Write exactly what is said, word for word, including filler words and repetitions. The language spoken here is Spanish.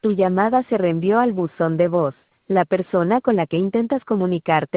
Tu llamada se reenvió al buzón de voz. La persona con la que intentas comunicarte